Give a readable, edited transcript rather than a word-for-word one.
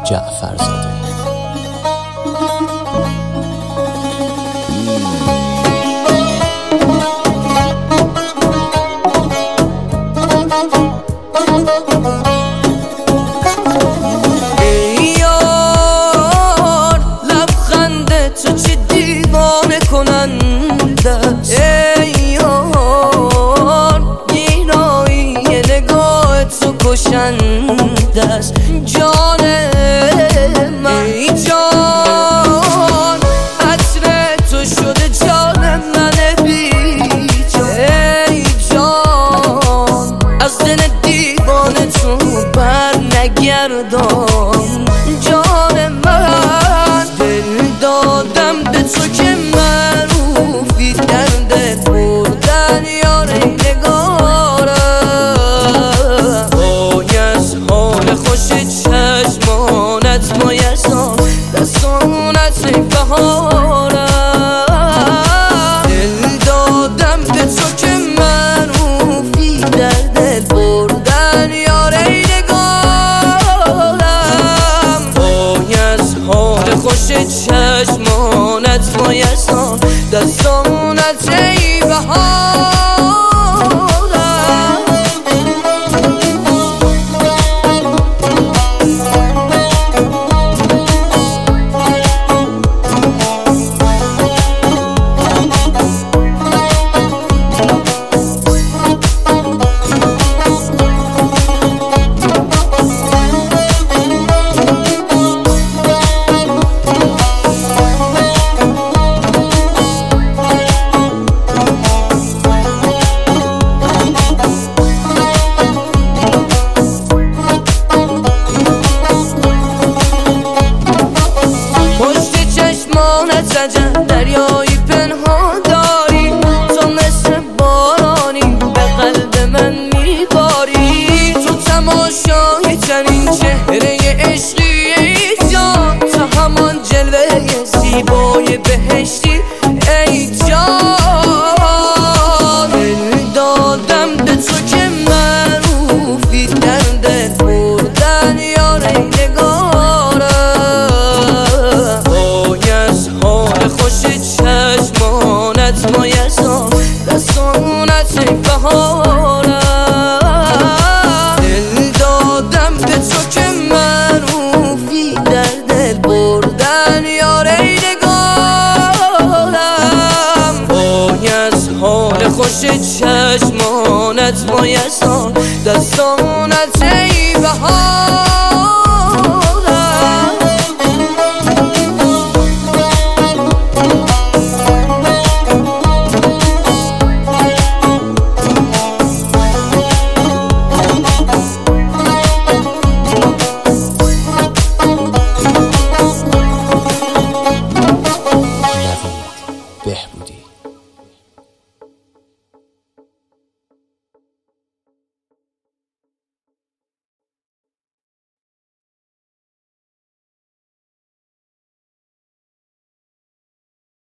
جعفرزاده. ای یار لبخند تو چه دیوانه کننده، ای یار گیرایی نگاه تو کشنده است جان من. ای جان عطر تو شده جان من بی جان. ای جان از دل دیوانه تو بر نگردان جان من. دل دادم به تو که معروفی در دل بردن یار ای نگارم. وای از حال خوش چشمانت مایستان دستانت ای بهارم. دل دادم به تو که معروفی در دل بردن یار ای نگارم. وای از حال خوش چشمانت مایستان دستانت ای بهارم. عجب دریایی پنهان داری، تو مثل بارانی به قلب من میباری. تو تماشای چنین چهره عشقی ای جان، تو همان جلوه زیبای بهشتی ای جان. دل دادم به تو که معروفی در دل بردن یار ای نگارم. خوش چشمانت مایستان دستانت ای بهارم. دل دادم به تو که معروفی در دل بردن یار ای نگارم. وای از حال خوش چشمانت مایستان دستانت ای بهارم.